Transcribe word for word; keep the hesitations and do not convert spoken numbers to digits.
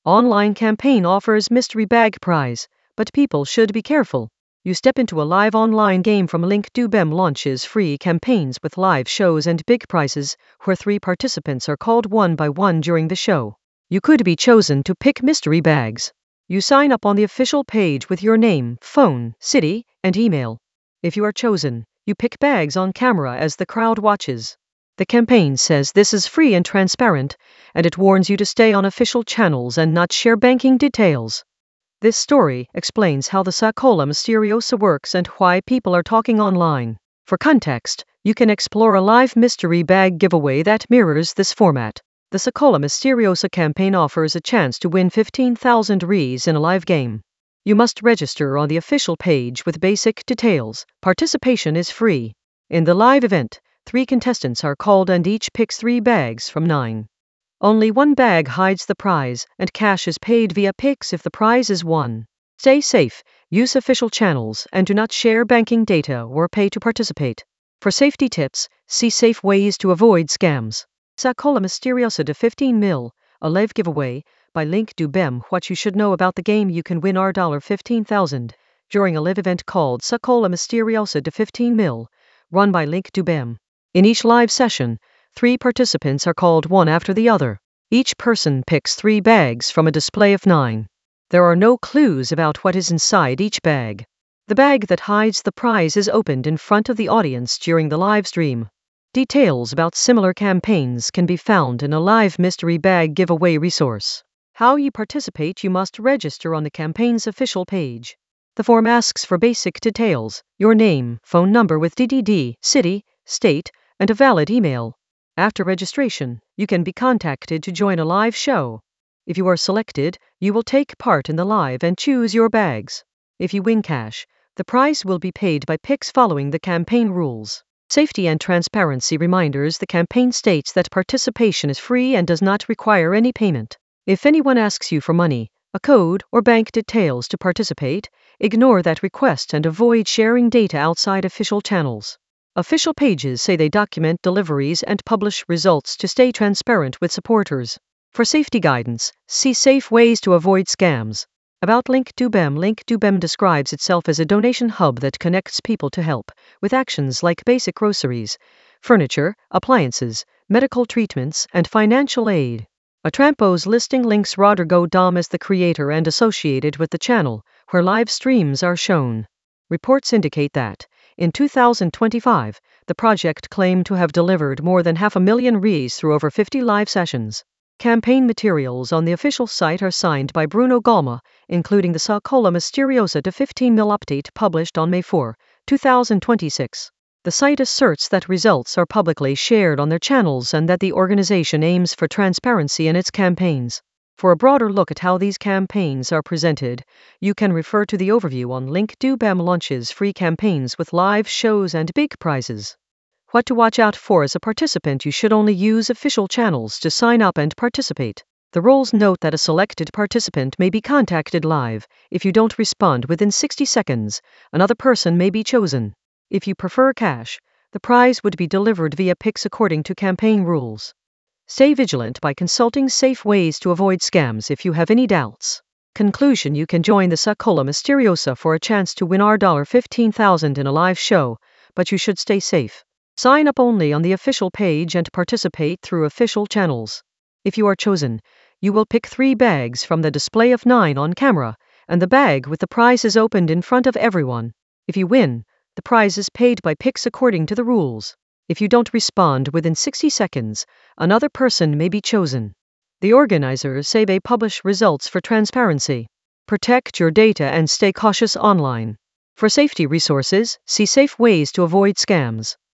Online campaign offers mystery bag prize, but people should be careful. You step into a live online game from Link to Bem launches free campaigns with live shows and big prizes, where three participants are called one by one during the show. You could be chosen to pick mystery bags. You sign up on the official page with your name, phone, city, and email. If you are chosen, you pick bags on camera as the crowd watches. The campaign says this is free and transparent, and it warns you to stay on official channels and not share banking details. This story explains how the Sacola Misteriosa works and why people are talking online. For context, you can explore a live mystery bag giveaway that mirrors this format. The Sacola Misteriosa campaign offers a chance to win fifteen thousand reais in a live game. You must register on the official page with basic details. Participation is free. In the live event, three contestants are called and each picks three bags from nine. Only one bag hides the prize, and cash is paid via Pix if the prize is won. Stay safe, use official channels, and do not share banking data or pay to participate. For safety tips, see safe ways to avoid scams. Sacola Misteriosa de fifteen mil, a live giveaway, by Link to Bem. What you should know about the game: you can win R fifteen thousand during a live event called Sacola Misteriosa de fifteen mil, run by Link to Bem. In each live session, three participants are called one after the other. Each person picks three bags from a display of nine. There are no clues about what is inside each bag. The bag that hides the prize is opened in front of the audience during the live stream. Details about similar campaigns can be found in a live mystery bag giveaway resource. How you participate: you must register on the campaign's official page. The form asks for basic details: your name, phone number with D D D, city, state, and a valid email. After registration, you can be contacted to join a live show. If you are selected, you will take part in the live and choose your bags. If you win cash, the prize will be paid by Pix following the campaign rules. Safety and transparency reminders: the campaign states that participation is free and does not require any payment. If anyone asks you for money, a code, or bank details to participate, ignore that request and avoid sharing data outside official channels. Official pages say they document deliveries and publish results to stay transparent with supporters. For safety guidance, see safe ways to avoid scams. About Link to Bem: Link to Bem describes itself as a donation hub that connects people to help, with actions like basic groceries, furniture, appliances, medical treatments, and financial aid. Atrampos listing links Rodrigo Dom as the creator and associated with the channel, where live streams are shown. Reports indicate that, in two thousand twenty-five, the project claimed to have delivered more than half a million reais through over fifty live sessions. Campaign materials on the official site are signed by Bruno Galma, including the Sacola Misteriosa de fifteen mil update published on May fourth, two thousand twenty-six. The site asserts that results are publicly shared on their channels and that the organization aims for transparency in its campaigns. For a broader look at how these campaigns are presented, you can refer to the overview on Link to Bem launches free campaigns with live shows and big prizes. What to watch out for: as a participant, you should only use official channels to sign up and participate. The rules note that a selected participant may be contacted live. If you don't respond within sixty seconds, another person may be chosen. If you prefer cash, the prize would be delivered via Pix according to campaign rules. Stay vigilant by consulting safe ways to avoid scams if you have any doubts. Conclusion: you can join the Sacola Misteriosa for a chance to win R fifteen thousand in a live show, but you should stay safe. Sign up only on the official page and participate through official channels. If you are chosen, you will pick three bags from the display of nine on camera, and the bag with the prize is opened in front of everyone. If you win, the prize is paid by Pix according to the rules. If you don't respond within sixty seconds, another person may be chosen. The organizers say they publish results for transparency. Protect your data and stay cautious online. For safety resources, see safe ways to avoid scams.